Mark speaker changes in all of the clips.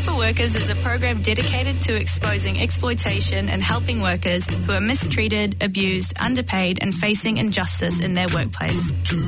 Speaker 1: for Workers is a program dedicated to exposing exploitation and helping workers who are mistreated, abused, underpaid and facing injustice in their workplace.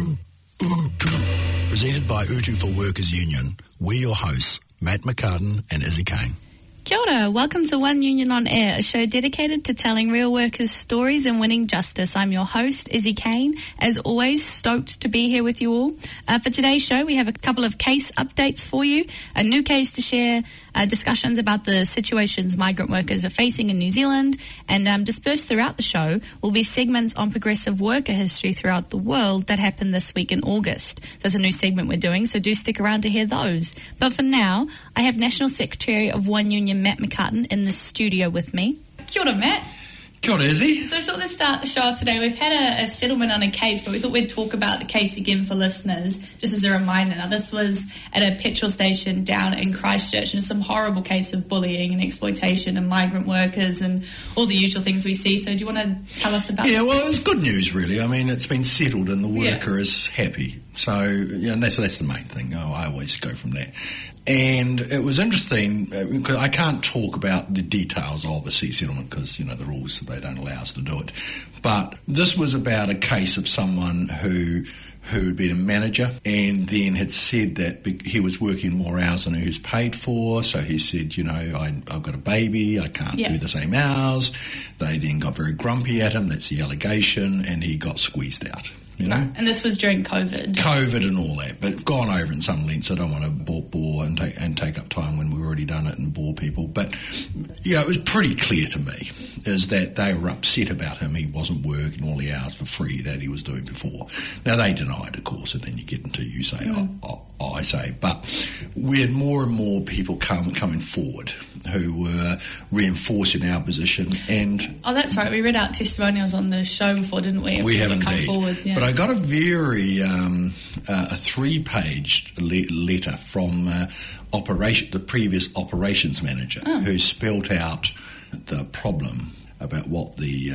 Speaker 2: Presented by Utu for Workers Union, we're your hosts, Matt McCartan and Izzy Kane.
Speaker 1: Kia ora, welcome to One Union on Air, a show dedicated to telling real workers' stories and winning justice. I'm your host, Izzy Kane. As always, stoked to be here with you all. For today's show, we have a couple of case updates for you, a new case to share, discussions about the situations migrant workers are facing in New Zealand, and dispersed throughout the show will be segments on progressive worker history throughout the world that happened this week in August. There's a new segment we're doing, so do stick around to hear those. But for now, I have National Secretary of One Union, Matt McCartan, in the studio with me. Kia ora, Matt.
Speaker 3: Kia ora, Izzy.
Speaker 1: So I thought let's start the show off today. We've had a settlement on a case, but we thought we'd talk about the case again for listeners, just as a reminder. Now, this was at a petrol station down in Christchurch, and it's some horrible case of bullying and exploitation and migrant workers and all the usual things we see. So do you want to tell us about
Speaker 3: Yeah, well, it's good news, really. I mean, it's been settled and the worker is happy. So, you know, that's the main thing. I always go from that. And it was interesting, because I can't talk about the details of a sea settlement because, you know, the rules, they don't allow us to do it. But this was about a case of someone who had been a manager and then had said that he was working more hours than he was paid for. So he said, you know, I've got a baby, I can't do the same hours. They then got very grumpy at him, that's the allegation, and he got squeezed out. You know?
Speaker 1: And this was during COVID.
Speaker 3: COVID and all that, but I've gone over in some lengths. I don't want to bore and take up time when we've already done it and bore people. But, you know, it was pretty clear to me is that they were upset about him. He wasn't working all the hours for free that he was doing before. Now, they denied, of course, and then you get into you say, I say. But we had more and more people coming forward who were reinforcing our position. And
Speaker 1: oh, that's right. We read out testimonials on the show before, didn't we?
Speaker 3: We have indeed.
Speaker 1: Forwards, yeah.
Speaker 3: But I got a very a 3-page letter from the previous operations manager who spelt out the problem about what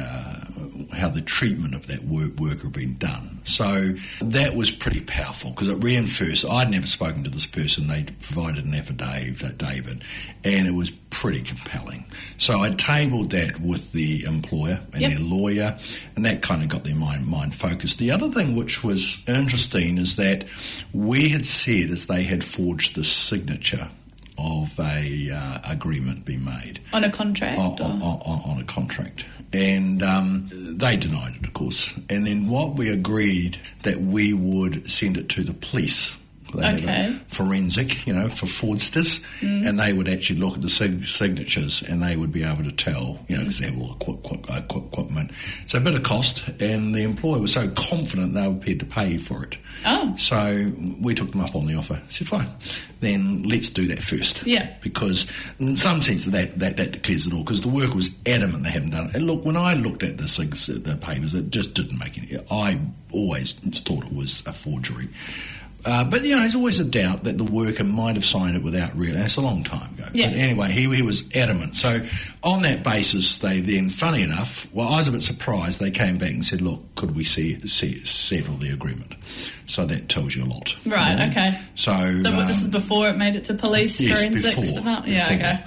Speaker 3: how the treatment of that worker had been done. So that was pretty powerful because it reinforced. I'd never spoken to this person. They provided an affidavit, David, and it was pretty compelling. So I tabled that with the employer and their lawyer, and that kind of got their mind focused. The other thing which was interesting is that we had said as they had forged the signature of a agreement being made.
Speaker 1: On a contract?
Speaker 3: On a contract. And they denied it, of course. And then what we agreed that we would send it to the police. They have a forensic, you know, for fraudsters, and they would actually look at the signatures and they would be able to tell, you know, because they have all the equipment. So a bit of cost, and the employer was so confident they were prepared to pay for it.
Speaker 1: Oh.
Speaker 3: So we took them up on the offer. I said, fine, then let's do that first.
Speaker 1: Yeah.
Speaker 3: Because in some sense that declares it all, because the worker was adamant they hadn't done it. And look, when I looked at the papers, it just didn't make any. I always thought it was a forgery. But, you know, there's always a doubt that the worker might have signed it without real. It's a long time ago.
Speaker 1: Yeah.
Speaker 3: But anyway, he was adamant. So on that basis, they then, funny enough, well, I was a bit surprised. They came back and said, look, could we settle the agreement? So that tells you a lot.
Speaker 1: Right, okay.
Speaker 3: So
Speaker 1: this is before it made it to police forensics department? Yeah, okay.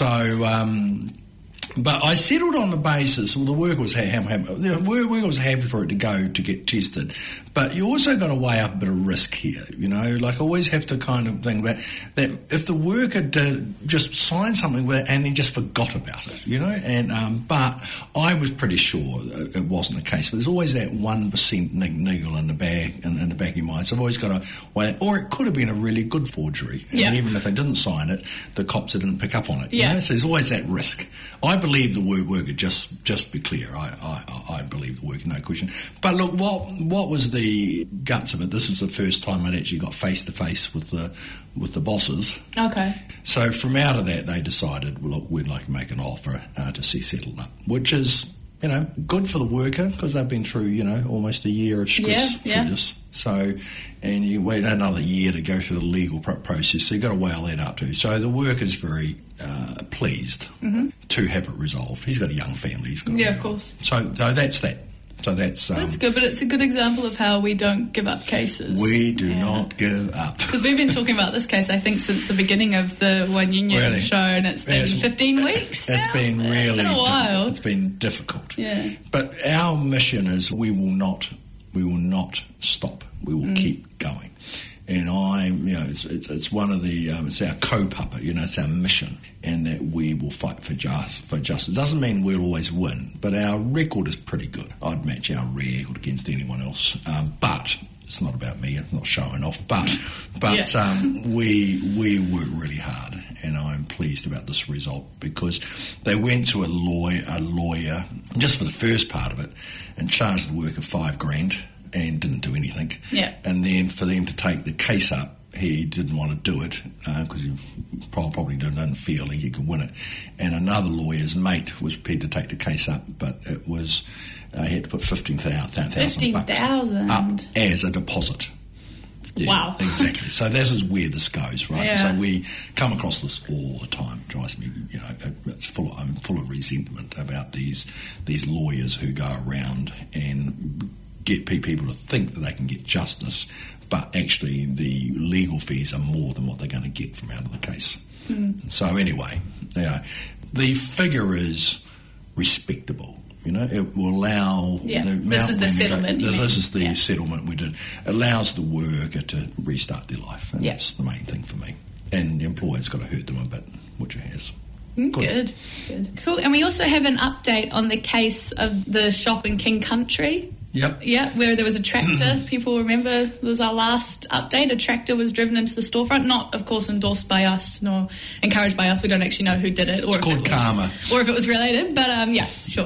Speaker 3: So... but I settled on the basis, well, the worker was happy for it to go to get tested. But you also got to weigh up a bit of risk here, you know. Like, I always have to kind of think about that if the worker did just sign something and he just forgot about it, you know. And but I was pretty sure it wasn't the case. But there's always that 1% niggle in the back of your mind. So I've always got to weigh, or it could have been a really good forgery. And even if they didn't sign it, the cops didn't pick up on it. You know? So there's always that risk. I believe the worker, just be clear, I believe the worker, no question. But look, what was the guts of it? This was the first time I'd actually got face to face with the bosses.
Speaker 1: Okay.
Speaker 3: So from out of that, they decided, well, look, we'd like to make an offer to see settled up, which is, you know, good for the worker because they've been through, you know, almost a year of stress through this. So, and you wait another year to go through the legal process, so you've got to weigh all that up too. So the worker's very pleased to have it resolved. He's got a young family. He's got
Speaker 1: of course.
Speaker 3: So that's that. So that's
Speaker 1: good, but it's a good example of how we don't give up cases.
Speaker 3: We do not give up.
Speaker 1: Because we've been talking about this case, I think, since the beginning of the One Union show, and it's been 15 weeks.
Speaker 3: It's been really
Speaker 1: it's been a while.
Speaker 3: It's been difficult.
Speaker 1: Yeah.
Speaker 3: But our mission is we will not stop. We will keep going. And it's one of the, it's our kaupapa, it's our mission, and that we will fight for justice. It doesn't mean we'll always win, but our record is pretty good. I'd match our record against anyone else, but it's not about me, it's not showing off, but we work really hard, and I'm pleased about this result, because they went to a lawyer, just for the first part of it, and charged the worker $5,000. And didn't do anything.
Speaker 1: Yeah.
Speaker 3: And then for them to take the case up, he didn't want to do it because he probably didn't feel he could win it. And another lawyer's mate was prepared to take the case up, but it was he had to put $15,000 up as a deposit. Yeah,
Speaker 1: wow.
Speaker 3: Exactly. So this is where this goes, right?
Speaker 1: Yeah.
Speaker 3: So we come across this all the time. It drives me, I'm full of resentment about these lawyers who go around and get people to think that they can get justice, but actually the legal fees are more than what they're going to get from out of the case. So anyway, the figure is respectable. It will allow
Speaker 1: this is the settlement.
Speaker 3: This is the settlement we did. It allows the worker to restart their life, and that's the main thing for me. And the employer's got to hurt them a bit, which it has.
Speaker 1: Good. Cool. And we also have an update on the case of the shop in King Country.
Speaker 3: Yep.
Speaker 1: Yeah, where there was a tractor. People remember it was our last update. A tractor was driven into the storefront, not, of course, endorsed by us nor encouraged by us. We don't actually know who did it.
Speaker 3: It's called karma.
Speaker 1: Or if it was related, but sure.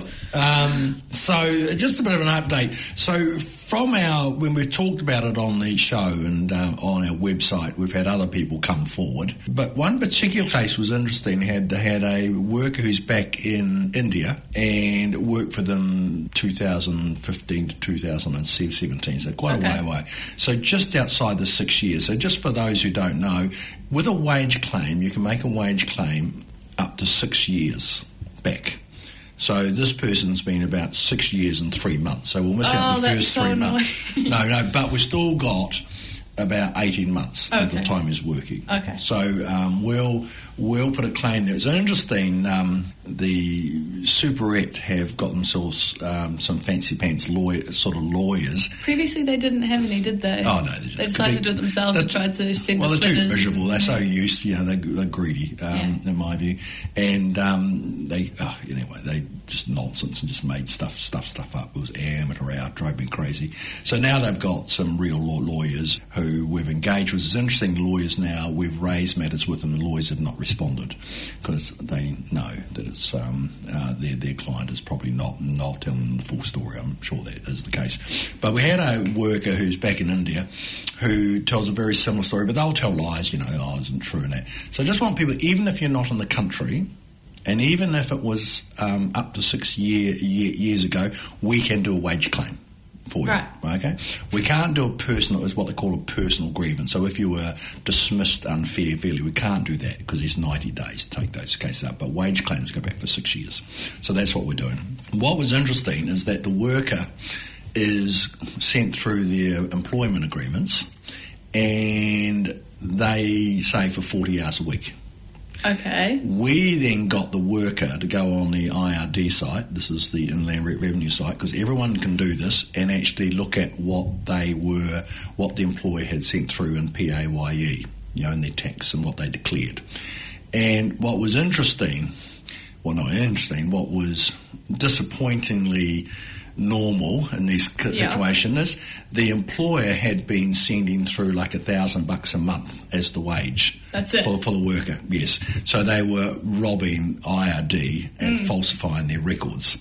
Speaker 3: So just a bit of an update. So from when we've talked about it on the show and on our website, we've had other people come forward. But one particular case was interesting. Had a worker who's back in India and worked for them 2015 to 2017, so quite a way away. So just outside the 6 years. So just for those who don't know, with a wage claim, you can make a wage claim up to 6 years back. So this person's been about 6 years and 3 months. So we'll miss out the first 3 months. No, but we've still got about 18 months at the time he's working. Okay. So we'll put a claim there. It's interesting, the Superette have got themselves some fancy pants lawyers.
Speaker 1: Previously they didn't have any, did they?
Speaker 3: Oh, no.
Speaker 1: They decided to do it themselves and tried to send
Speaker 3: us they're too
Speaker 1: letters.
Speaker 3: miserable. They're so used, they're greedy, in my view. And they just nonsense and just made stuff up. It was amateur hour, drove me crazy. So now they've got some real lawyers who we've engaged with. It's interesting, the lawyers now, we've raised matters with them, and the lawyers have not responded because they know that it's their client is probably not telling them the full story. I'm sure that is the case. But we had a worker who's back in India who tells a very similar story, but they'll tell lies, it isn't true and that. So I just want people, even if you're not in the country, and even if it was up to 6 years ago, we can do a wage claim for you. Right. Okay? We can't do it's what they call a personal grievance. So if you were dismissed unfairly, we can't do that because it's 90 days to take those cases up. But wage claims go back for 6 years. So that's what we're doing. What was interesting is that the worker is sent through their employment agreements, and they say for 40 hours a week.
Speaker 1: Okay.
Speaker 3: We then got the worker to go on the IRD site, this is the Inland Revenue site, because everyone can do this, and actually look at what the employer had sent through in PAYE, in their tax and what they declared. And what was what was disappointingly normal in this situation is the employer had been sending through like $1,000 a month as the wage.
Speaker 1: That's it.
Speaker 3: For the worker, yes. So they were robbing IRD and falsifying their records.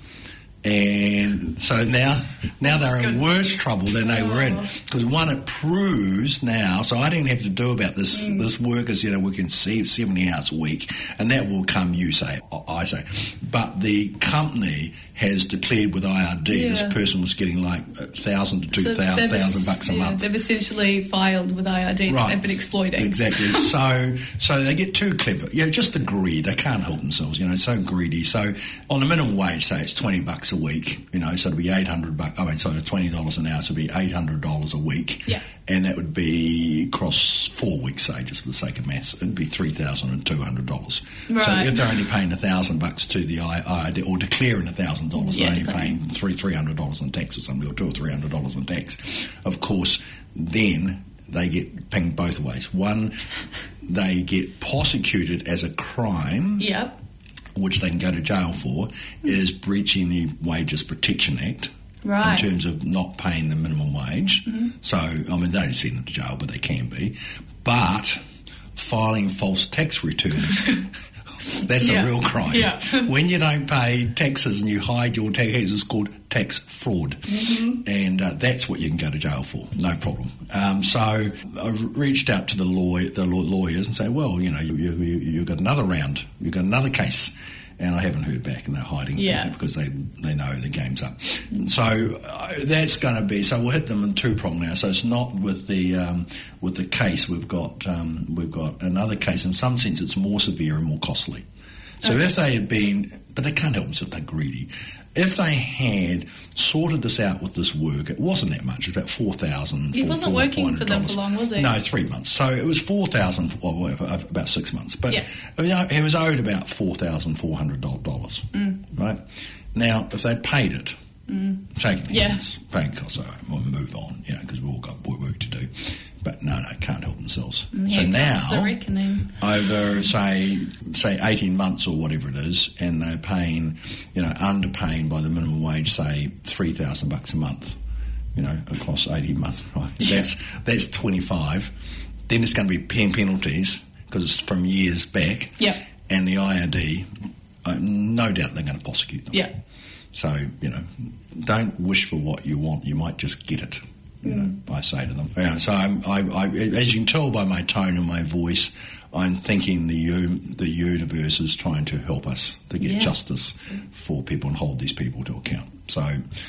Speaker 3: And so now they're in worse trouble than they were in. Because one, it proves now, so I didn't have to do about this. This worker's, working 70 hours a week, and that will come, I say. But the company has declared with IRD this person was getting like $1,000 to $2,000 a month.
Speaker 1: They've essentially filed with IRD that they've been exploiting.
Speaker 3: Exactly. So they get too clever. Just the greed. They can't help themselves. So greedy. So on the minimum wage, say it's $20 a a week, so it'd be $20 an hour, so it'd be $800 a week.
Speaker 1: Yeah.
Speaker 3: And that would be across 4 weeks, say, just for the sake of maths, it'd be $3,200.
Speaker 1: Right.
Speaker 3: So if they're only paying $1,000 to the IRS, or declaring $1,000, they're only paying $300 in tax or something, or $200 or $300 in tax. Of course, then they get pinged both ways. One, they get prosecuted as a crime.
Speaker 1: Yep.
Speaker 3: Which they can go to jail for, is breaching the Wages Protection Act.
Speaker 1: Right.
Speaker 3: In terms of not paying the minimum wage. Mm-hmm. So, they don't send them to jail, but they can be. But filing false tax returns, that's a real crime. Yeah. When you don't pay taxes and you hide your taxes, it's called tax fraud. Mm-hmm. And that's what you can go to jail for, no problem. So I've reached out to the lawyers and say, well, you've got another round, you've got another case. And I haven't heard back, and they're hiding because they know the game's up. So that's going to be. So we'll hit them in two-prong now. So it's not with the case. We've got another case. In some sense, it's more severe and more costly. So if they had been, but they can't help themselves, they're greedy. If they had sorted this out with this work, it wasn't that much. It was about $4,000.
Speaker 1: He wasn't working for them for long, was he?
Speaker 3: No, 3 months. So it was $4,000, or whatever, about 6 months. But he was owed about $4,400, right? Now, if they'd paid it, shaking hands, paying costs, we'll move on, because we've all got work to do. But no, can't help themselves. So now, over say 18 months or whatever it is, and they're paying, underpaying by the minimum wage, say $3,000 a month, across 18 months. Right? That's 25. Then it's going to be penalties because it's from years back.
Speaker 1: Yeah.
Speaker 3: And the IRD, no doubt they're going to prosecute them.
Speaker 1: Yeah.
Speaker 3: So don't wish for what you want. You might just get it. I say to them. So I, as you can tell by my tone and my voice, I'm thinking the universe is trying to help us to get justice for people and hold these people to account. So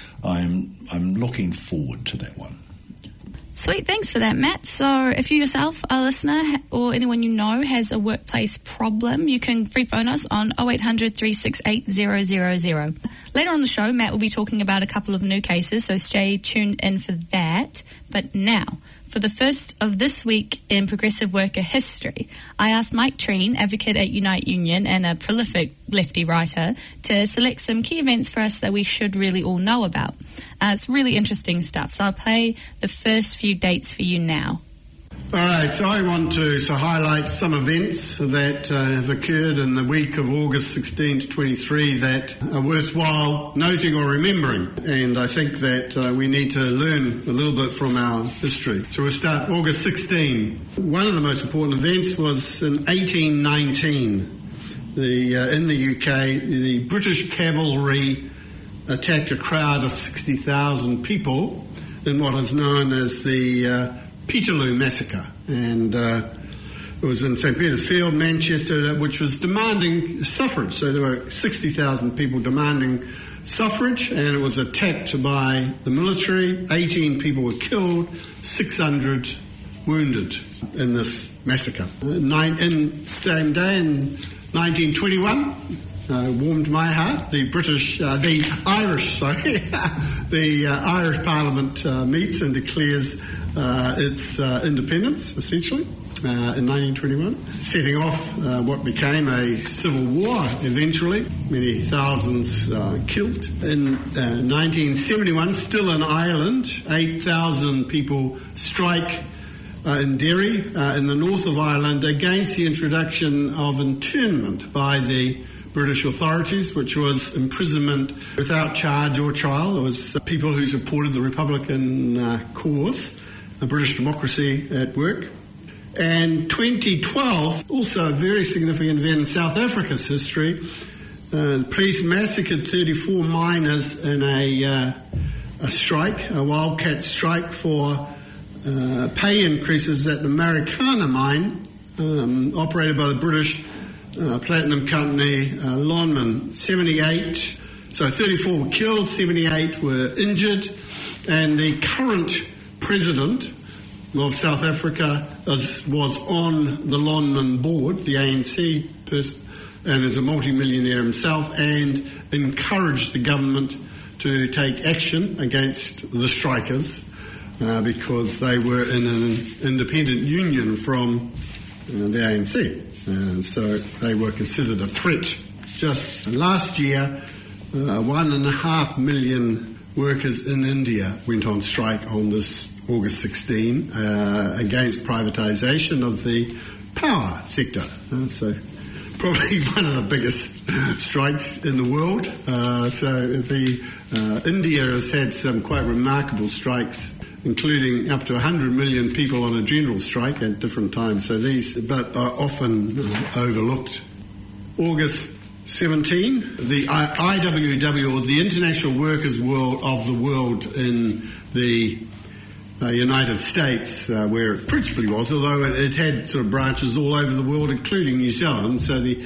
Speaker 3: I'm looking forward to that one.
Speaker 1: Sweet, thanks for that, Matt. So if you yourself, a listener, or anyone you know has a workplace problem, you can free phone us on 0800 368 000. Later on the show, Matt will be talking about a couple of new cases, so stay tuned in for that. But now, for the first of this week in progressive worker history, I asked Mike Treen, advocate at Unite Union and a prolific lefty writer, to select some key events for us that we should really all know about. It's really interesting stuff, so I'll play the first few dates for you now.
Speaker 4: All right, so I want to highlight some events that have occurred in the week of August 16 to 23 that are worthwhile noting or remembering. And I think that we need to learn a little bit from our history. So we'll start August 16. One of the most important events was in 1819. In the UK, the British cavalry attacked a crowd of 60,000 people in what is known as the Peterloo Massacre, and it was in St. Peter's Field, Manchester, which was demanding suffrage. So there were 60,000 people demanding suffrage, and it was attacked by the military. 18 people were killed, 600 wounded in this massacre. In same day in 1921, warmed my heart. The Irish Parliament meets and declares its independence, essentially, in 1921, setting off what became a civil war eventually, many thousands killed. In 1971, still in Ireland, 8,000 people strike in Derry, in the north of Ireland, against the introduction of internment by the British authorities, which was imprisonment without charge or trial. It was people who supported the Republican cause, British democracy at work. And 2012, also a very significant event in South Africa's history. The police massacred 34 miners in a strike, a wildcat strike for pay increases at the Marikana mine, operated by the British Platinum Company, Lonmin. 34 were killed, 78 were injured, and the current president of South Africa was on the Lonmin board, the ANC person, and is a multi-millionaire himself, and encouraged the government to take action against the strikers because they were in an independent union from the ANC. And so they were considered a threat. Just last year, 1.5 million workers in India went on strike on this August 16 against privatisation of the power sector. So probably one of the biggest strikes in the world. India has had some quite remarkable strikes, including up to 100 million people on a general strike at different times. So but are often overlooked. August 17, the IWW, or the International Workers' of the World in the United States, where it principally was, although it had sort of branches all over the world, including New Zealand. So the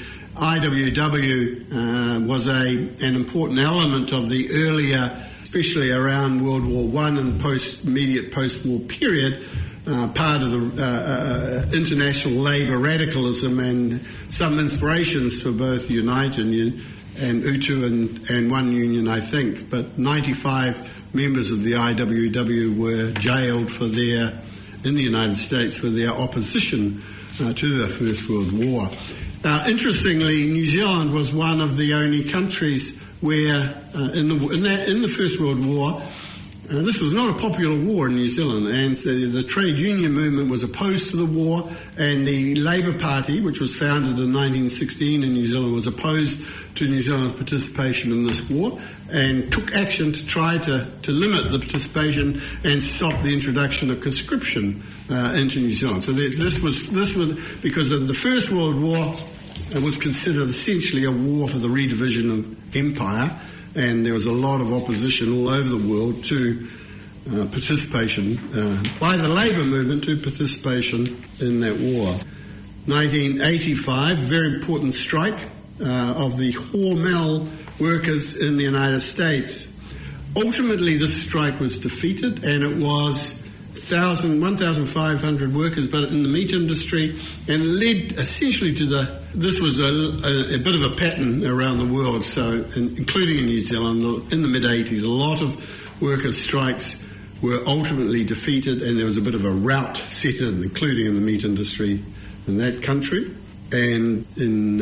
Speaker 4: IWW was an important element of the earlier, especially around World War I and the immediate post-war period, part of the international labour radicalism and some inspirations for both Unite and UTU and One Union, I think. But 95 members of the IWW were jailed in the United States for their opposition to the First World War. Interestingly, New Zealand was one of the only countries where, in the First World War, this was not a popular war in New Zealand, and so the trade union movement was opposed to the war, and the Labour Party, which was founded in 1916 in New Zealand, was opposed to New Zealand's participation in this war and took action to try to limit the participation and stop the introduction of conscription into New Zealand. So this was because of the First World War. It was considered essentially a war for the redivision of empire, and there was a lot of opposition all over the world to participation by the labour movement to participation in that war. 1985, very important strike of the Hormel workers in the United States. Ultimately, this strike was defeated, and it was 1,500 workers, but in the meat industry, and led essentially to this was a bit of a pattern around the world, so including in New Zealand, in the mid-80s, a lot of workers' strikes were ultimately defeated, and there was a bit of a rout set in, including in the meat industry in that country. And in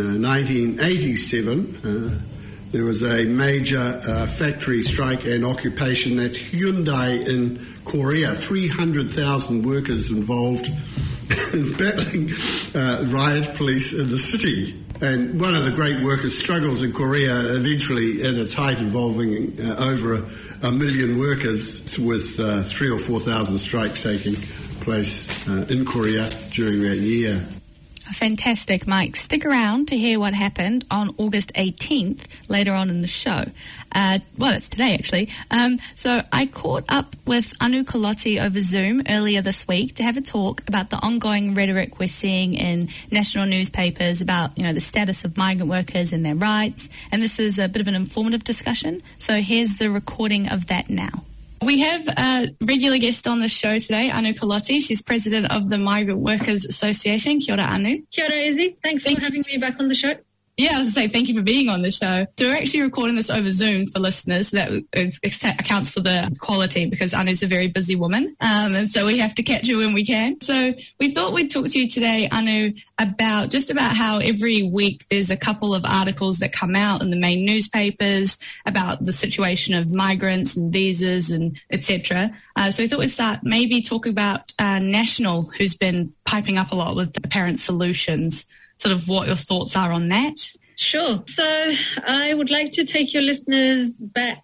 Speaker 4: 1987, there was a major factory strike and occupation at Hyundai in Korea. 300,000 workers involved in battling riot police in the city. And one of the great workers' struggles in Korea, eventually at its height involving over a million workers, with 3,000 or 4,000 strikes taking place in Korea during that year.
Speaker 1: Fantastic, Mike. Stick around to hear what happened on August 18th later on in the show. Well, it's today, actually. So I caught up with Anu Kolotti over Zoom earlier this week to have a talk about the ongoing rhetoric we're seeing in national newspapers about, the status of migrant workers and their rights. And this is a bit of an informative discussion. So here's the recording of that now. We have a regular guest on the show today, Anu Kolotti. She's president of the Migrant Workers Association. Kia ora, Anu.
Speaker 5: Kia ora, Izzy. Thanks for having me back on the show.
Speaker 1: Yeah, I was going to say thank you for being on the show. So we're actually recording this over Zoom for listeners. That accounts for the quality because Anu's a very busy woman, and so we have to catch her when we can. So we thought we'd talk to you today, Anu, about how every week there's a couple of articles that come out in the main newspapers about the situation of migrants and visas and etc. So we thought we'd start maybe talking about National, who's been piping up a lot with Apparent Solutions. Sort of what your thoughts are on that.
Speaker 5: Sure. So I would like to take your listeners back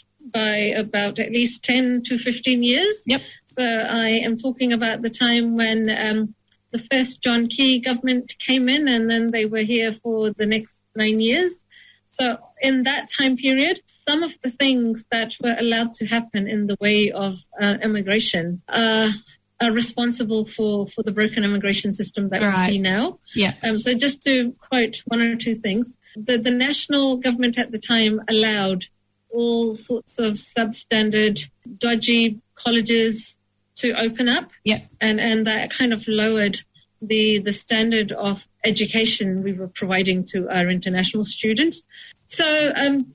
Speaker 5: by about at least 10 to 15 years.
Speaker 1: Yep.
Speaker 5: So I am talking about the time when the first John Key government came in, and then they were here for the next 9 years. So in that time period, some of the things that were allowed to happen in the way of immigration are responsible for the broken immigration system that we see now.
Speaker 1: Yeah.
Speaker 5: So just to quote one or two things, the national government at the time allowed all sorts of substandard, dodgy colleges to open up.
Speaker 1: Yeah.
Speaker 5: And that kind of lowered the standard of education we were providing to our international students. So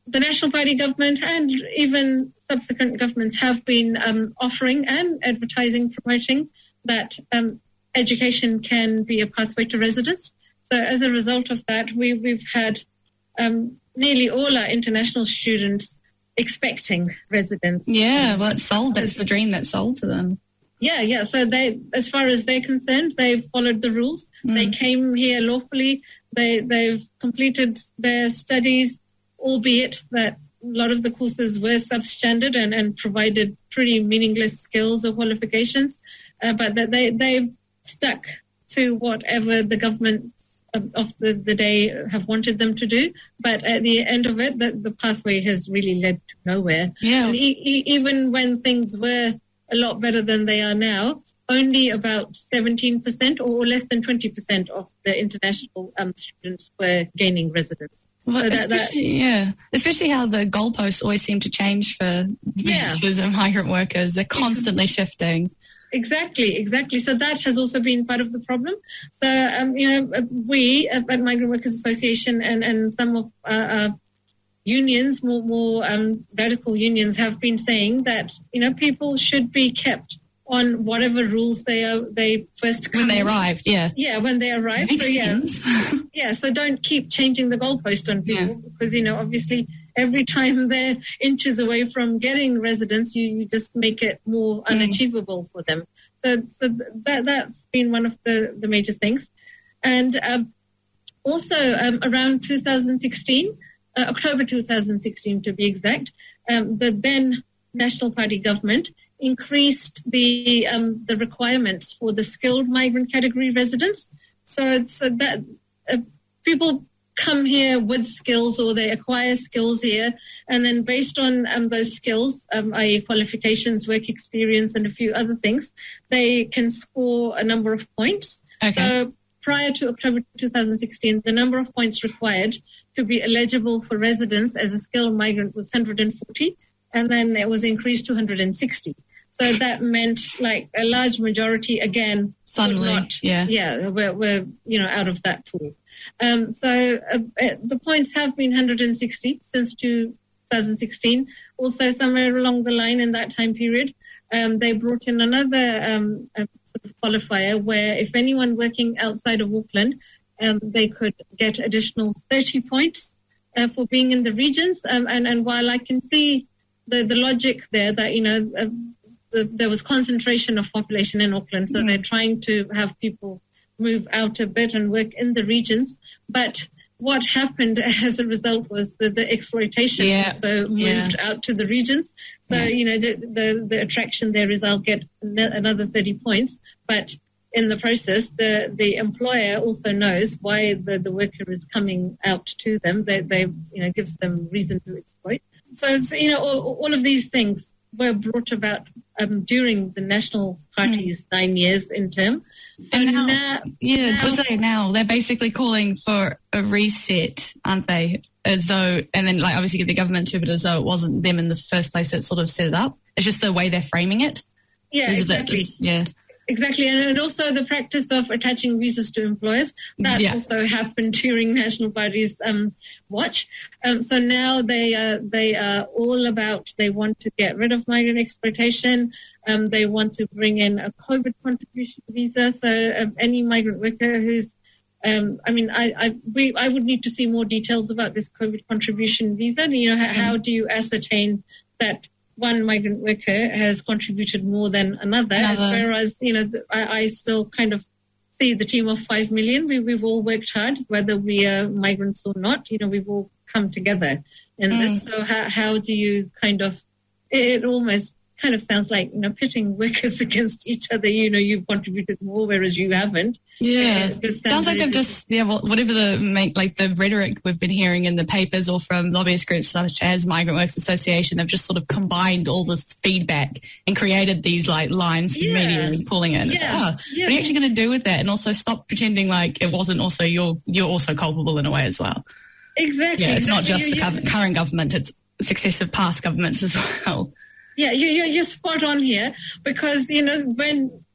Speaker 5: the National Party government and even subsequent governments have been offering and advertising, promoting that education can be a pathway to residence. So as a result of that, we've had nearly all our international students expecting residence.
Speaker 1: Yeah, well, it's sold. That's the dream that's sold to them.
Speaker 5: Yeah. So they, as far as they're concerned, they've followed the rules. They came here lawfully. They've completed their studies, albeit that a lot of the courses were substandard and provided pretty meaningless skills or qualifications. But that they've stuck to whatever the governments of the day have wanted them to do. But at the end of it, the pathway has really led to nowhere.
Speaker 1: Yeah.
Speaker 5: And even when things were a lot better than they are now, only about 17% or less than 20% of the international students were gaining residence.
Speaker 1: Well,
Speaker 5: So
Speaker 1: especially how the goalposts always seem to change for visitors and migrant workers. They're constantly shifting.
Speaker 5: Exactly. So that has also been part of the problem. So, we at Migrant Workers Association and some of our unions, more radical unions, have been saying that, people should be kept on whatever rules they first come
Speaker 1: When they
Speaker 5: in.
Speaker 1: arrived, yeah.
Speaker 5: Yeah, when they arrive.
Speaker 1: Makes
Speaker 5: sense. Yeah, so don't keep changing the goalpost on people because, obviously every time they're inches away from getting residence, you just make it more unachievable for them. So that's been one of the major things. And also around 2016, October 2016 to be exact, the then National Party government increased the requirements for the skilled migrant category residents. So that people come here with skills or they acquire skills here, and then based on those skills, i.e. qualifications, work experience, and a few other things, they can score a number of points.
Speaker 1: Okay.
Speaker 5: So prior to October 2016, the number of points required to be eligible for residence as a skilled migrant was 140, and then it was increased to 160. So that meant like a large majority again
Speaker 1: Suddenly,
Speaker 5: we're out of that pool. The points have been 160 since 2016. Also, somewhere along the line in that time period, they brought in another sort of qualifier where if anyone working outside of Auckland, they could get additional 30 points for being in the regions. And while I can see the logic there that, there was concentration of population in Auckland, so they're trying to have people move out a bit and work in the regions. But what happened as a result was the exploitation also moved out to the regions. So, the attraction there is I'll get another 30 points. But in the process, the employer also knows why the worker is coming out to them. They gives them reason to exploit. So all of these things were brought about during the National Party's 9 years in term. So now
Speaker 1: they're basically calling for a reset, aren't they? As though, and then obviously get the government to, but as though it wasn't them in the first place that sort of set it up. It's just the way they're framing it.
Speaker 5: Yeah, exactly. Exactly, and also the practice of attaching visas to employers, that also happened during National Party's watch. So now they are all about, they want to get rid of migrant exploitation. They want to bring in a COVID contribution visa. So any migrant worker who's, I would need to see more details about this COVID contribution visa. How do you ascertain that one migrant worker has contributed more than another. As far as, I still kind of see the team of 5 million. We've all worked hard, whether we are migrants or not. We've all come together in this. So how do you it almost kind of sounds like, pitting workers against each other. You've contributed more, whereas you haven't.
Speaker 1: Yeah. Sounds like they've just, whatever the rhetoric we've been hearing in the papers or from lobbyist groups such as Migrant Workers Association, they've just sort of combined all this feedback and created these lines for media and pulling it. And it's what are you actually going to do with that? And also stop pretending like it wasn't also you're also culpable in a way as well.
Speaker 5: Exactly.
Speaker 1: Yeah, it's not just the current government, it's successive past governments as well.
Speaker 5: Yeah, you're spot on here because, when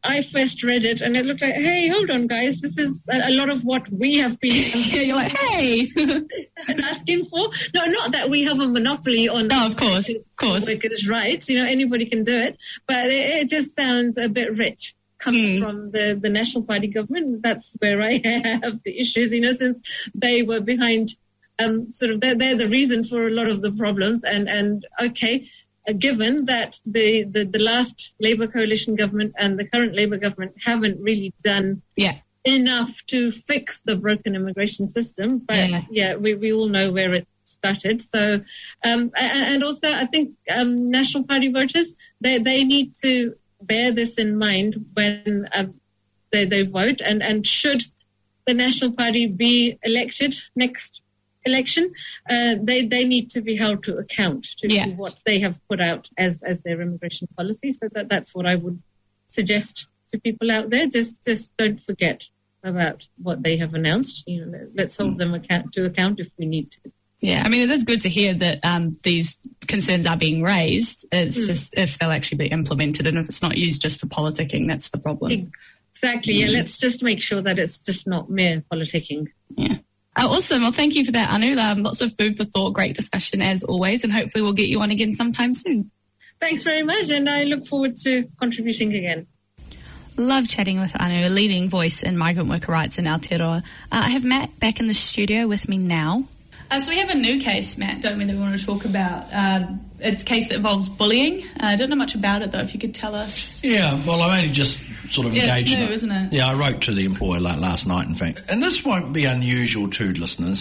Speaker 5: I first read it, and it looked like, hey, hold on, guys, this is a lot of what we have been
Speaker 1: You're like, hey,
Speaker 5: asking for. No, not that we have a monopoly on.
Speaker 1: No, of course.
Speaker 5: Workers' rights. Anybody can do it, but it just sounds a bit rich coming from the National Party government. That's where I have the issues. Since they were behind, they're the reason for a lot of the problems. And okay. Given that the last Labour coalition government and the current Labour government haven't really done enough to fix the broken immigration system, but we all know where it started. So, and also I think National Party voters, they need to bear this in mind when they vote, and should the National Party be elected next election, they need to be held to account to what they have put out as their immigration policy. So that's what I would suggest to people out there. Just don't forget about what they have announced. Let's hold them to account if we need to.
Speaker 1: Yeah, I mean, it is good to hear that these concerns are being raised. It's just if they'll actually be implemented, and if it's not used just for politicking, that's the problem.
Speaker 5: Exactly. Yeah, let's just make sure that it's just not mere politicking.
Speaker 1: Yeah. Awesome. Well, thank you for that, Anu. Lots of food for thought. Great discussion as always, and hopefully we'll get you on again sometime soon.
Speaker 5: Thanks very much, and I look forward to contributing again.
Speaker 1: Love chatting with Anu, a leading voice in migrant worker rights in Aotearoa. I have Matt back in the studio with me now. So we have a new case, Matt, don't we, that we want to talk about. It's a case that involves bullying. I don't know much about it, though, if you could tell us.
Speaker 3: Yeah, well, I've only just sort of engaged
Speaker 1: in it. It's new, isn't it?
Speaker 3: Yeah, I wrote to the employer last night, in fact. And this won't be unusual to listeners,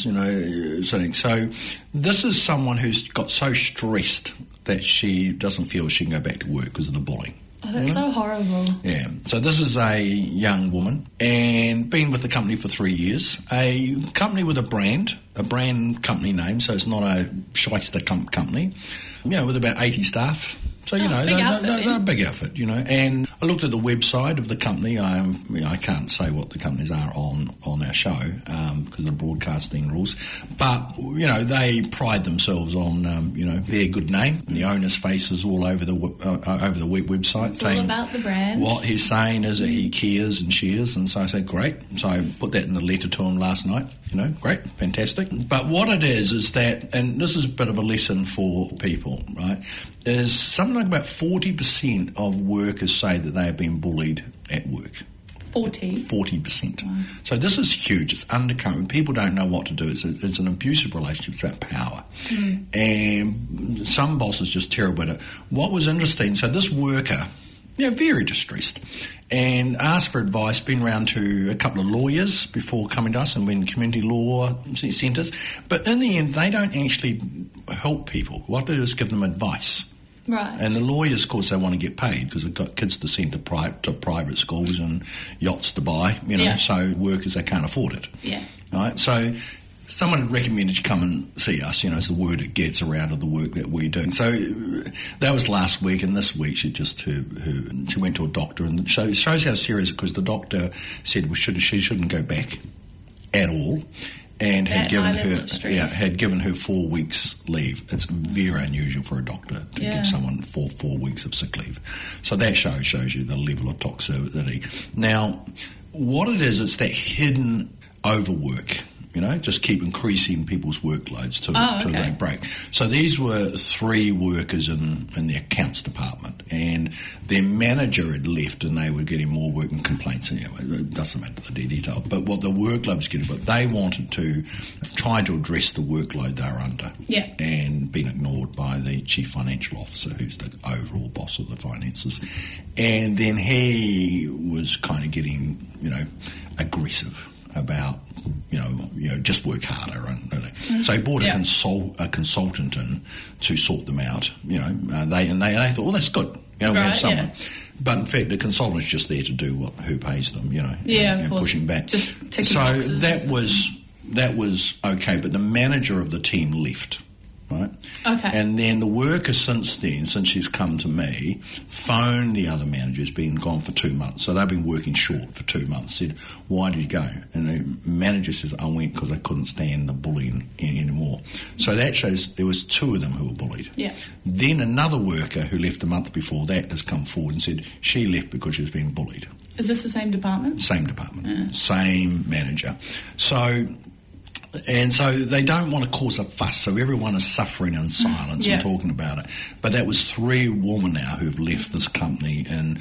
Speaker 3: So this is someone who's got so stressed that she doesn't feel she can go back to work because of the bullying.
Speaker 1: Oh, that's so horrible.
Speaker 3: Yeah. So this is a young woman and been with the company for 3 years. A company with a brand company name, so it's not a shyster company, with about 80 staff. So, they're a big outfit, And I looked at the website of the company. I can't say what the companies are on our show because of the broadcasting rules. But, they pride themselves on, their good name. And the owner's face is all over the website.
Speaker 1: It's all about the brand.
Speaker 3: What he's saying is that he cares and shares. And so I said, great. So I put that in the letter to him last night. Great, fantastic. But what it is that, and this is a bit of a lesson for people, right, is something like about 40% of workers say that they have been bullied at work. 40%. Wow. So this is huge. It's undercurrent. People don't know what to do. It's an abusive relationship. It's about power. And some bosses just terrible at it. What was interesting, so this worker, very distressed, and asked for advice, been around to a couple of lawyers before coming to us and went to community law centres. But in the end, they don't actually help people. What they do is give them advice.
Speaker 1: Right.
Speaker 3: And the lawyers, of course, they want to get paid because they've got kids to send to private schools and yachts to buy, so workers, they can't afford it.
Speaker 1: Yeah.
Speaker 3: Right? So someone recommended you come and see us, it's the word it gets around of the work that we do. So that was last week, and this week she went to a doctor, and it shows how serious, because the doctor said she shouldn't go back at all, and had given her 4 weeks leave. It's very unusual for a doctor to give someone 4 weeks of sick leave. So that shows you the level of toxicity. Now, what it is, it's that hidden overwork. Just keep increasing people's workloads till they break. So these were 3 workers in the accounts department, and their manager had left, and they were getting more work and complaints. And it doesn't matter the detail, but what the workload was getting, but they wanted to try to address the workload they were under, and been ignored by the chief financial officer, who's the overall boss of the finances, and then he was kind of getting aggressive about just work harder, and so he brought a consultant in to sort them out. They thought, well, that's good. We have someone. But in fact, the consultant is just there to do who pays them. And pushing back.
Speaker 1: Just ticking
Speaker 3: so
Speaker 1: boxes.
Speaker 3: that was okay. But the manager of the team left. right?
Speaker 1: Okay.
Speaker 3: And then the worker since she's come to me, phoned the other managers, been gone for 2 months. So they've been working short for 2 months. Said, why did you go? And the manager says, I went because I couldn't stand the bullying anymore. So that shows there was 2 of them who were bullied.
Speaker 1: Yeah.
Speaker 3: Then another worker who left a month before that has come forward and said she left because she was being bullied.
Speaker 1: Is this the same department?
Speaker 3: Same department, same manager. So they don't want to cause a fuss, so everyone is suffering in silence and talking about it. But that was 3 women now who've left this company in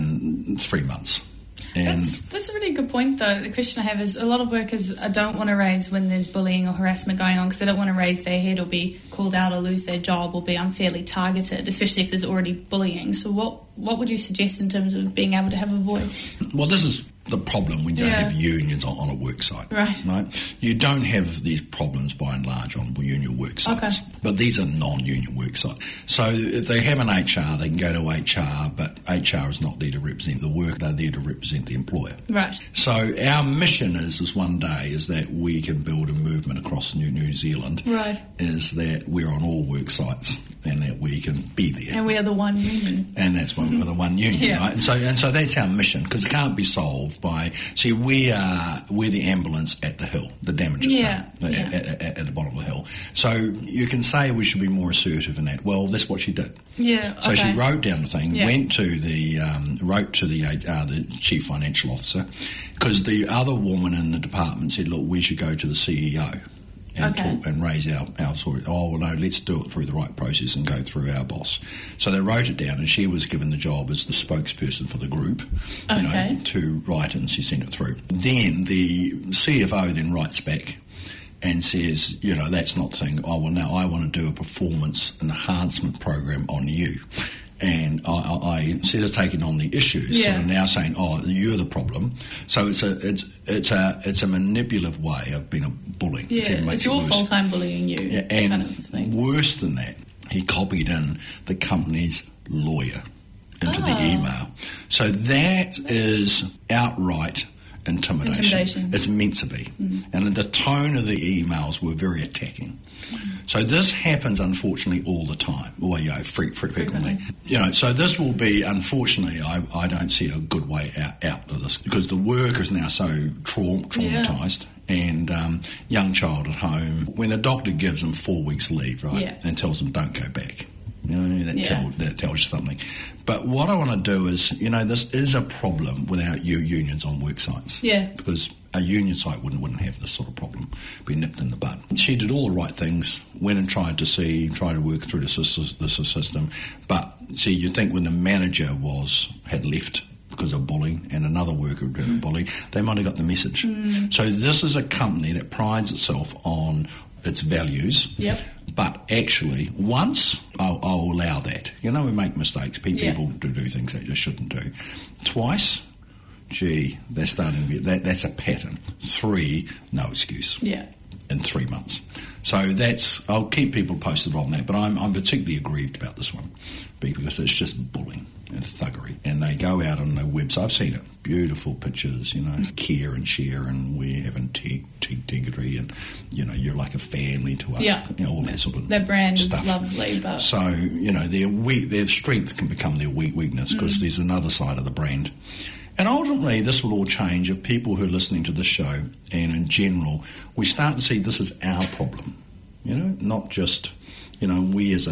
Speaker 3: 3 months. And
Speaker 1: that's a really good point, though. The question I have is a lot of workers don't want to raise when there's bullying or harassment going on because they don't want to raise their head or be called out or lose their job or be unfairly targeted, especially if there's already bullying. So what would you suggest in terms of being able to have a voice?
Speaker 3: Well, this is the problem when you don't have unions on a work site.
Speaker 1: Right.
Speaker 3: You don't have these problems by and large on union work sites.
Speaker 1: Okay.
Speaker 3: But these are non-union work sites. So if they have an HR, they can go to HR, but HR is not there to represent the worker, they're there to represent the employer.
Speaker 1: Right.
Speaker 3: So our mission is one day is that we can build a movement across New Zealand.
Speaker 1: Right.
Speaker 3: Is that we're on all work sites and that we can be there.
Speaker 1: And we are the one union.
Speaker 3: And that's why we're the one union, right? And so that's our mission, because it can't be solved by... See, we're the ambulance at the hill, the damages at the bottom of the hill. So you can say we should be more assertive in that. Well, that's what she did.
Speaker 1: Yeah.
Speaker 3: So she wrote down the thing, went to wrote to the chief financial officer, because the other woman in the department said, look, we should go to the CEO. And talk and raise our story. Oh, well, no, let's do it through the right process and go through our boss. So they wrote it down, and she was given the job as the spokesperson for the group, to write it, and she sent it through. Then the CFO then writes back and says, that's not the thing. Oh, well, now I want to do a performance enhancement program on you. And I instead of taking on the issues, sort of now saying, "Oh, you're the problem." So it's a manipulative way of being a bully.
Speaker 1: Yeah, it's your fault I'm bullying you.
Speaker 3: Yeah, and
Speaker 1: kind of thing.
Speaker 3: Worse than that, he copied in the company's lawyer into the email. So that is outright intimidation. It's meant to be, and the tone of the emails were very attacking. So this happens, unfortunately, all the time, or frequently. So this will be, unfortunately, I don't see a good way out of this, because the worker is now so traumatised. And young child at home, when a doctor gives them 4 weeks leave, and tells them don't go back. That tells you something. But what I want to do is, this is a problem without unions on work sites. Yeah. Because a union site wouldn't have this sort of problem, be nipped in the bud. She did all the right things, went and tried to work through the system. But see, you think when the manager had left because of bullying and another worker had been bullied, they might have got the message. So this is a company that prides itself on its values. Yep. But actually, once, I'll allow that. We make mistakes. People do things they just shouldn't do. Twice, they're starting to be... That's a pattern. 3, no excuse. Yeah. In 3 months. So I'll keep people posted on that, but I'm particularly aggrieved about this one, because it's just bullying and thuggery. And they go out on their website. I've seen it. Beautiful pictures, care and share, and we have integrity, and, you're like a family to us. Yeah. All that sort of
Speaker 1: their brand
Speaker 3: stuff.
Speaker 1: Is lovely, but...
Speaker 3: So, their strength can become their weakness, because there's another side of the brand. And ultimately, this will all change if people who are listening to this show, and in general, we start to see this is our problem. Not just... we as a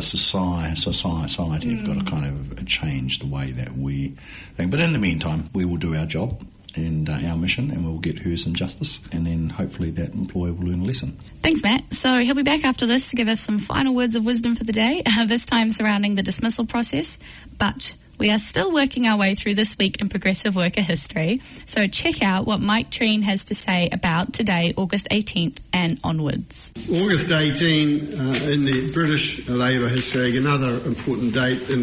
Speaker 3: society have got to kind of change the way that we think. But in the meantime, we will do our job and our mission, and we'll get her some justice, and then hopefully that employer will learn a lesson.
Speaker 1: Thanks, Matt. So he'll be back after this to give us some final words of wisdom for the day, this time surrounding the dismissal process. But we are still working our way through this week in progressive worker history, so check out what Mike Treen has to say about today, August 18th and onwards.
Speaker 4: August 18 in the British Labour history, another important date in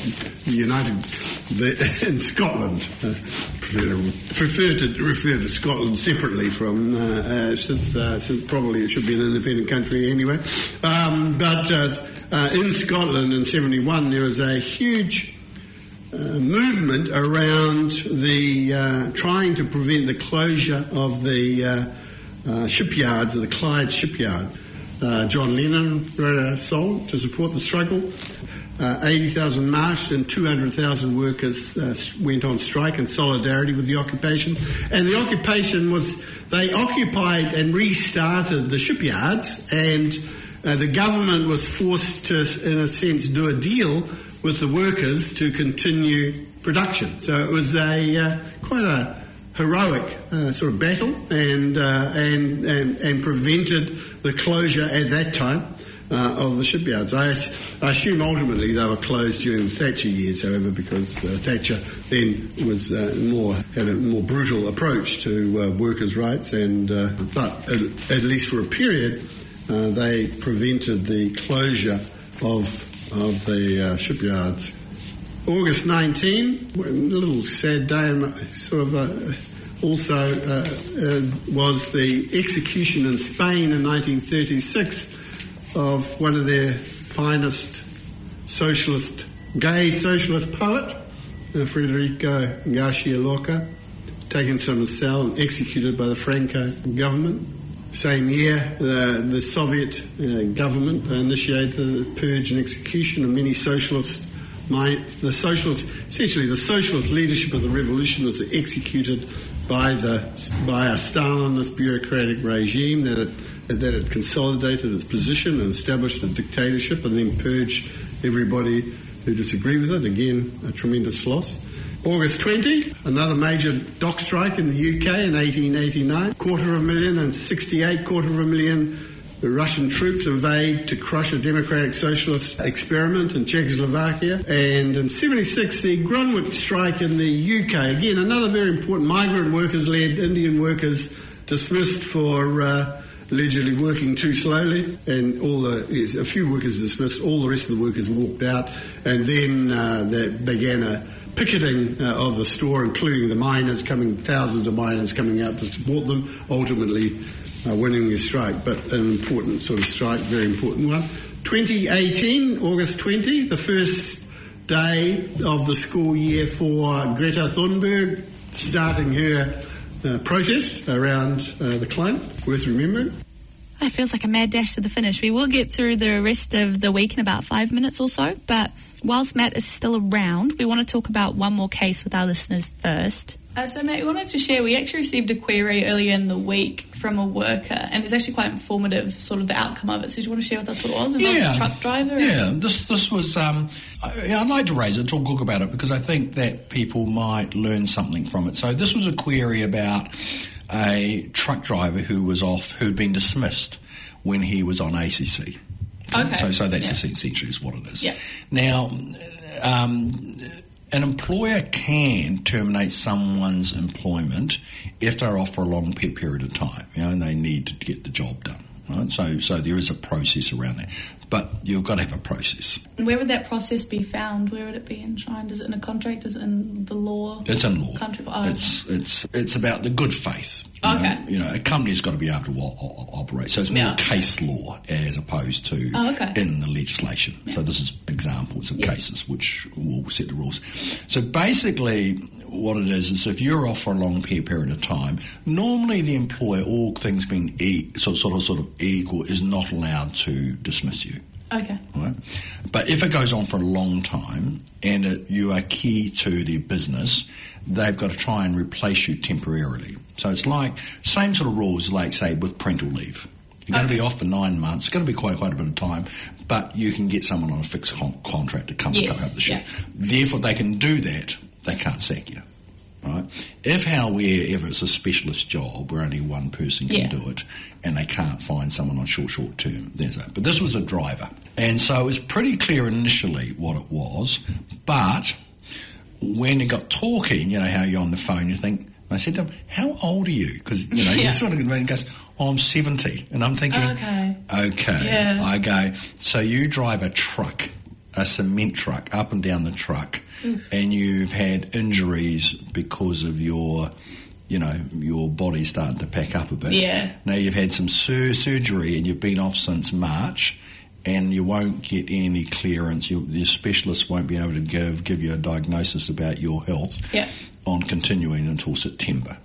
Speaker 4: Scotland. Prefer to refer to Scotland separately from since probably it should be an independent country anyway. But in Scotland in 71 there was a huge movement around the trying to prevent the closure of the shipyards, of the Clyde shipyard. John Lennon wrote a song to support the struggle. 80,000 marched and 200,000 workers went on strike in solidarity with the occupation. And the occupation was, they occupied and restarted the shipyards, and the government was forced to, in a sense, do a deal with the workers to continue production. So it was quite a heroic sort of battle, and prevented the closure at that time of the shipyards. I assume ultimately they were closed during the Thatcher years, however, because Thatcher then was had a more brutal approach to workers' rights, and but at least for a period they prevented the closure of the shipyards. August 19, a little sad day, sort of also was the execution in Spain in 1936 of one of their finest gay socialist poet, Federico Garcia Lorca, taken to a cell and executed by the Franco government. Same year, the Soviet government initiated the purge and execution of many socialist. The socialist leadership of the revolution was executed by a Stalinist bureaucratic regime that had consolidated its position and established a dictatorship, and then purged everybody who disagreed with it. Again, a tremendous loss. August 20, another major dock strike in the UK in 1889. 250,068 the Russian troops invade to crush a democratic socialist experiment in Czechoslovakia. And in 76, the Grunwick strike in the UK. Again, another very important migrant workers-led Indian workers dismissed for allegedly working too slowly, and a few workers dismissed, all the rest of the workers walked out, and then they began a picketing of the store, including the miners thousands of miners coming out to support them, ultimately winning the strike. But an important sort of strike, very important one. 2018, August 20, the first day of the school year for Greta Thunberg, starting her protest around the climate, worth remembering.
Speaker 1: It feels like a mad dash to the finish. We will get through the rest of the week in about 5 minutes or so, but whilst Matt is still around, we want to talk about one more case with our listeners first. So Matt, we wanted to share, we actually received a query earlier in the week from a worker, and it's actually quite informative, sort of the outcome of it. So do you want to share with us what it was?
Speaker 3: Yeah.
Speaker 1: A truck driver?
Speaker 3: Yeah, this was, I'd like to raise it, talk about it, because I think that people might learn something from it. So this was a query about a truck driver who'd been dismissed when he was on ACC.
Speaker 1: Okay.
Speaker 3: So that's essentially what it is.
Speaker 1: Yeah.
Speaker 3: Now, an employer can terminate someone's employment if they're off for a long period of time, and they need to get the job done. Right? So there is a process around that, but you've got to have a process.
Speaker 1: And where would that process be found? Where would it be enshrined? Is it in a contract? Is it in the law?
Speaker 3: It's in law.
Speaker 1: Country?
Speaker 3: It's about the good faith. You know, a company's got to be able to operate. So it's more case law as opposed to in the legislation. Yeah. So this is examples of cases which will set the rules. So basically what it is if you're off for a long period of time, normally the employer, all things being sort of equal, is not allowed to dismiss you.
Speaker 1: Okay.
Speaker 3: Right? But if it goes on for a long time and you are key to their business, they've got to try and replace you temporarily. So it's like same sort of rules, like say with parental leave. You're going to be off for 9 months. It's going to be quite a bit of time, but you can get someone on a fixed contract to come up the shift. Yeah. Therefore, they can do that. They can't sack you. Right? If, however, it's a specialist job where only one person can do it and they can't find someone on short term, but this was a driver. And so it was pretty clear initially what it was, but when it got talking, how you're on the phone, you think, I said to him, how old are you? Because, he sort of goes, I'm 70. And I'm thinking, okay. Yeah. I go, so you drive a truck, a cement truck, up and down the truck, and you've had injuries because of your body starting to pack up a bit. Yeah. Now you've had some surgery and you've been off since March, and you won't get any clearance. Your specialist won't be able to give you a diagnosis about your health on continuing until September.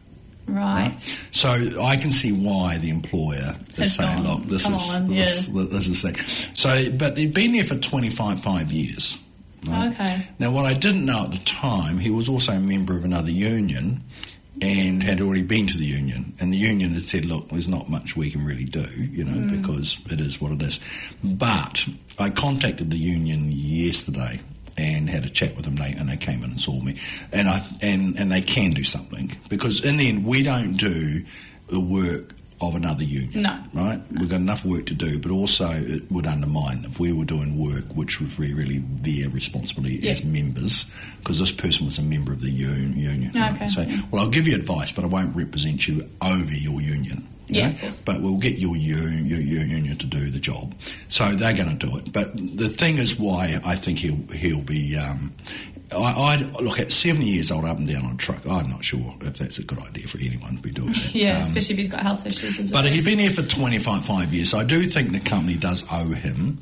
Speaker 1: Right.
Speaker 3: So I can see why the employer is saying, look, this is thing. So, but he'd been there for 25 years. Right?
Speaker 1: Okay.
Speaker 3: Now, what I didn't know at the time, he was also a member of another union and had already been to the union. And the union had said, look, there's not much we can really do, because it is what it is. But I contacted the union yesterday and had a chat with them, and they came in and saw me. And they can do something, because in the end, we don't do the work of another union.
Speaker 1: No.
Speaker 3: Right? We've got enough work to do, but also it would undermine if we were doing work which was really their responsibility as members, because this person was a member of the union.
Speaker 1: Okay.
Speaker 3: Right? So, well, I'll give you advice, but I won't represent you over your union.
Speaker 1: Yeah, of course.
Speaker 3: But we'll get your union to do the job. So they're going to do it. But the thing is why I think he'll be... I look, at 70 years old, up and down on a truck, I'm not sure if that's a good idea for anyone to be doing that.
Speaker 1: Yeah, especially if he's got health issues.
Speaker 3: But he's been here for 25 years, so I do think the company does owe him,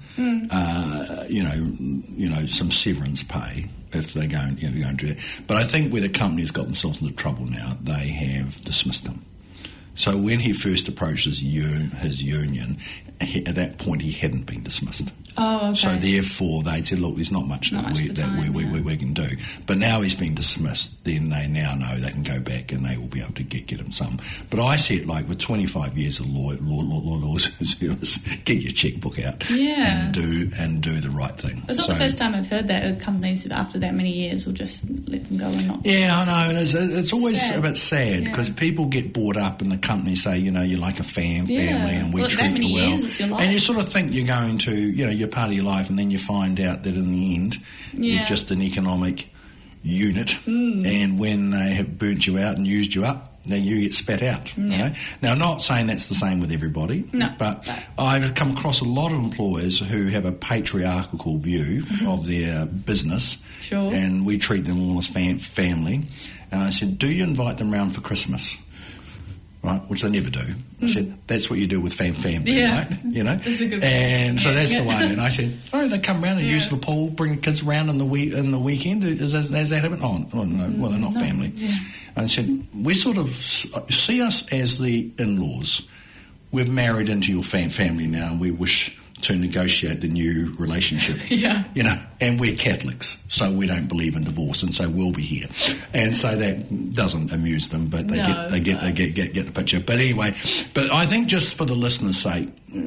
Speaker 3: some severance pay if they're going to do that. But I think where the company's got themselves into trouble now, they have dismissed him. So when he first approached his union, at that point he hadn't been dismissed.
Speaker 1: Oh, okay.
Speaker 3: So therefore they said, look, there's not much that we can do. But now he's been dismissed, then they now know they can go back and they will be able to get him some. But I said, like, with 25 years of law service, get your checkbook out and do the right thing.
Speaker 1: It's not the first time I've heard that companies after that many years will just let them go and not...
Speaker 3: Yeah, I know. And it's always
Speaker 1: sad.
Speaker 3: a bit sad because people get bought up and the companies say, you're like a family and we treat you well.
Speaker 1: Years, it's your life.
Speaker 3: And you sort of think you're going to, you're part of your life, and then you find out that in the end you're just an economic unit, and when they have burnt you out and used you up, then you get spat out. Now, I'm not saying that's the same with everybody, but I've come across a lot of employers who have a patriarchal view of their business, and we treat them all as family. And I said, do you invite them round for Christmas? Right, which they never do. I said, that's what you do with family, right?
Speaker 1: That's a good
Speaker 3: and so that's the way. And I said, they come round and use the pool, bring the kids around in the weekend. Has that happened? Oh, no. Well, they're not family. Yeah. And I said, we sort of see us as the in-laws. We've married into your family now, and we wish to negotiate the new relationship. And we're Catholics, so we don't believe in divorce, and so we'll be here. And so that doesn't amuse them, but they get the picture. But anyway, but I think just for the listeners' sake,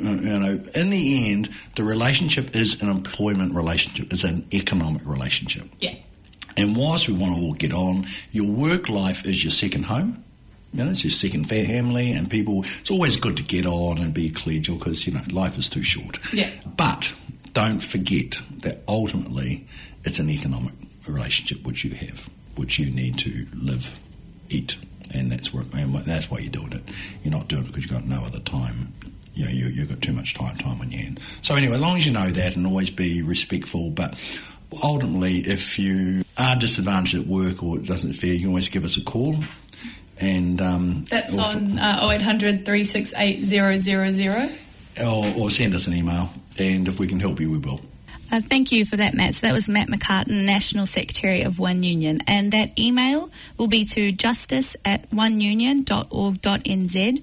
Speaker 3: in the end, the relationship is an employment relationship, it's an economic relationship.
Speaker 1: Yeah.
Speaker 3: And whilst we want to all get on, your work life is your second home. It's your second family, and people, it's always good to get on and be collegial because, life is too short.
Speaker 1: Yeah.
Speaker 3: But don't forget that ultimately it's an economic relationship which you have, which you need to live, eat, and that's why you're doing it. You're not doing it because you've got no other time. You've got too much time on your hand. So anyway, as long as you know that and always be respectful, but ultimately if you are disadvantaged at work or it doesn't fit, you can always give us a call. And
Speaker 1: that's on 0800 368 000.
Speaker 3: Or send us an email, and if we can help you, we will.
Speaker 1: Thank you for that, Matt. So that was Matt McCartan, National Secretary of One Union. And that email will be to justice@oneunion.org.nz,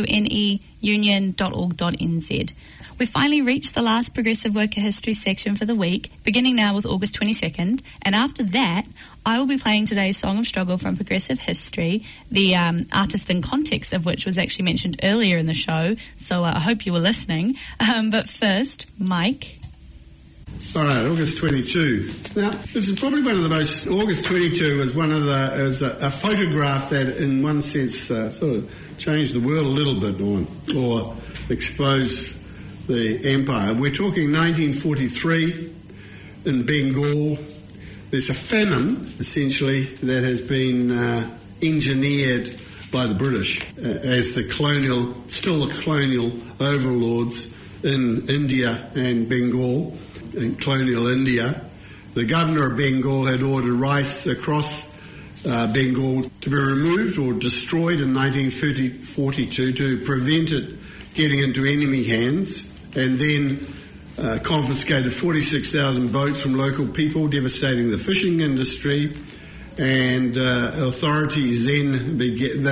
Speaker 1: ONEunion.org.nz. We finally reached the last Progressive Worker History section for the week, beginning now with August 22nd. And after that, I will be playing today's Song of Struggle from Progressive History, the artist and context of which was actually mentioned earlier in the show. So I hope you were listening. But first, Mike.
Speaker 4: All right, August 22. Now, this is probably one of the most... August 22 is a photograph that, in one sense, sort of changed the world a little bit or exposed the empire. We're talking 1943 in Bengal. There's a famine, essentially, that has been engineered by the British as the colonial overlords in India and Bengal, in colonial India. The governor of Bengal had ordered rice across Bengal to be removed or destroyed in 1942 to prevent it getting into enemy hands, and then confiscated 46,000 boats from local people, devastating the fishing industry. And authorities then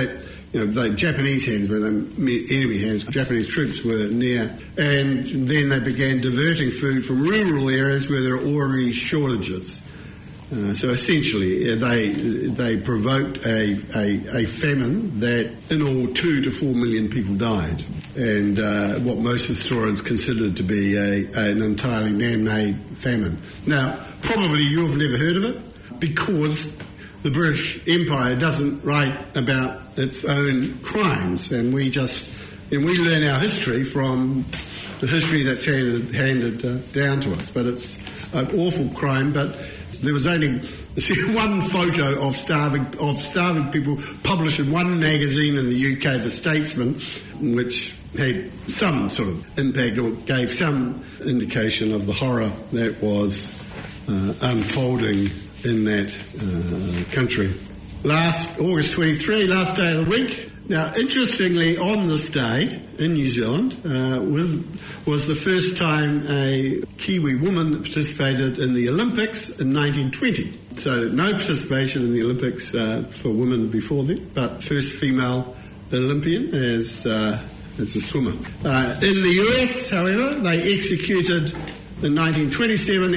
Speaker 4: the Japanese hands were the enemy hands. Japanese troops were near, and then they began diverting food from rural areas where there are already shortages. So essentially, they provoked a famine that in all 2 to 4 million people died, and what most historians considered to be an entirely man-made famine. Now, probably you've never heard of it because the British Empire doesn't write about its own crimes, and we learn our history from the history that's handed down to us. But it's an awful crime. But there was only one photo of starving people published in one magazine in the UK, The Statesman, which had some sort of impact or gave some indication of the horror that was unfolding in that country. Last August 23, last day of the week. Now, interestingly, on this day in New Zealand was the first time a Kiwi woman participated in the Olympics in 1920. So no participation in the Olympics for women before then, but first female Olympian as a swimmer. In the US, however, they in 1927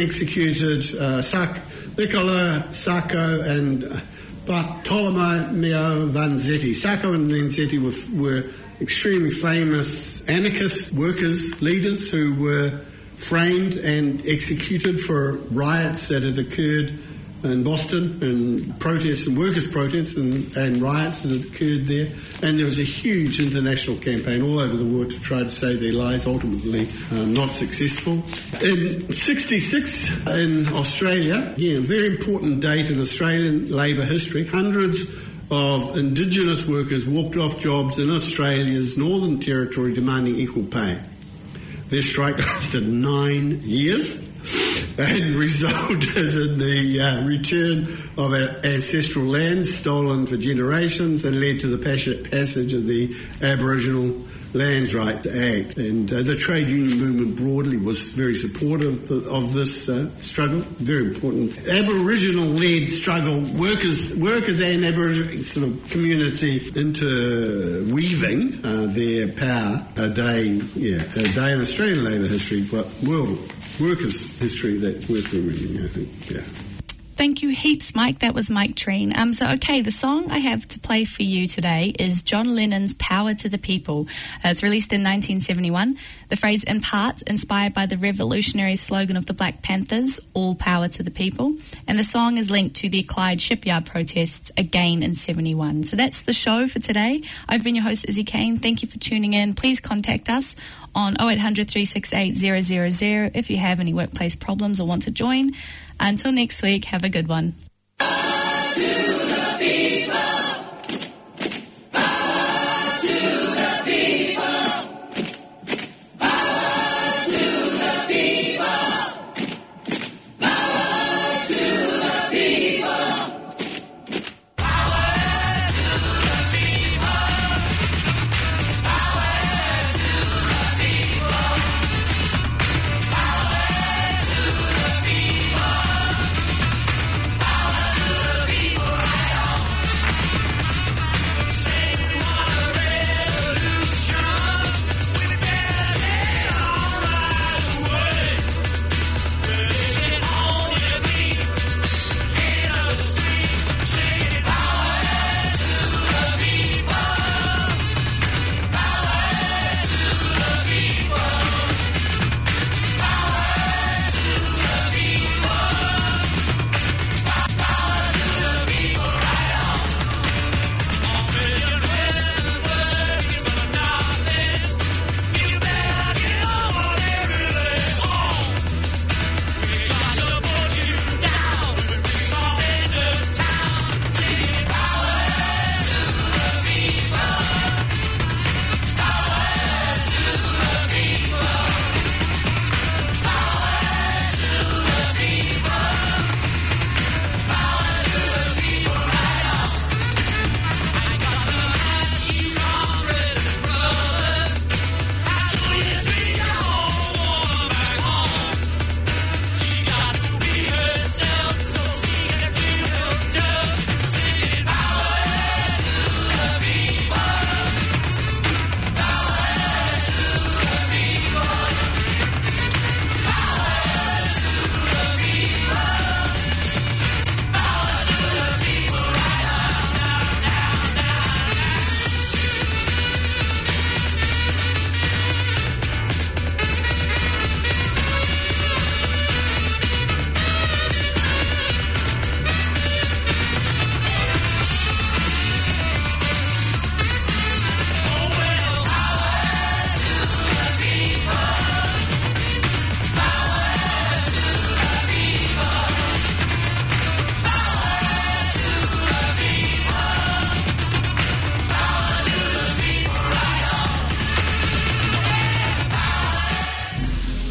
Speaker 4: Nicola Sacco and Bartolomeo Vanzetti. Sacco and Vanzetti were extremely famous anarchist workers, leaders who were framed and executed for riots that had occurred in Boston, and protests and workers' protests and riots that had occurred there. And there was a huge international campaign all over the world to try to save their lives, ultimately not successful. In 1966 in Australia, again, a very important date in Australian labour history, hundreds of Indigenous workers walked off jobs in Australia's Northern Territory demanding equal pay. Their strike lasted 9 years and resulted in the return of our ancestral lands stolen for generations and led to the passage of the Aboriginal Lands Rights Act. And the trade union movement broadly was very supportive of this struggle, very important. Aboriginal-led struggle, workers and Aboriginal sort of community interweaving their power, a day in Australian labour history, but world workers' history that's worth remembering, I think, yeah.
Speaker 1: Thank you heaps, Mike. That was Mike Treen. The song I have to play for you today is John Lennon's Power to the People. It's released in 1971. The phrase, in part, inspired by the revolutionary slogan of the Black Panthers, all power to the people. And the song is linked to the Clyde shipyard protests again in 71. So that's the show for today. I've been your host, Izzy Kane. Thank you for tuning in. Please contact us on 0800 368 000 if you have any workplace problems or want to join. Until next week, have a good one.